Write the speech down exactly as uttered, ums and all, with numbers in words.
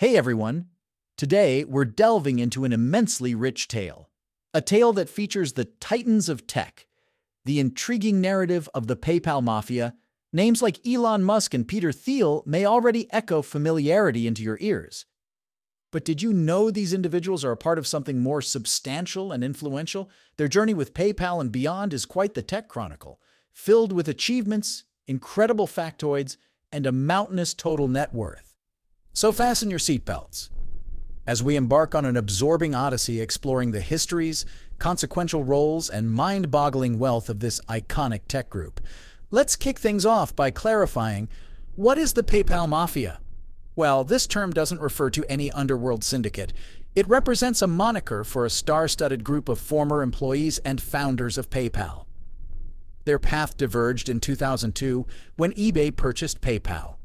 Hey everyone! Today we're delving into an immensely rich tale. A tale that features the titans of tech, the intriguing narrative of the PayPal mafia. Names like Elon Musk and Peter Thiel may already echo familiarity into your ears. But did you know these individuals are a part of something more substantial and influential? Their journey with PayPal and beyond is quite the tech chronicle, filled with achievements, incredible factoids, and a mountainous total net worth. So fasten your seatbelts as we embark on an absorbing odyssey exploring the histories, consequential roles, and mind-boggling wealth of this iconic tech group. Let's kick things off by clarifying, what is the PayPal Mafia? Well, this term doesn't refer to any underworld syndicate. It represents a moniker for a star-studded group of former employees and founders of PayPal. Their path diverged in two thousand two when eBay purchased PayPal.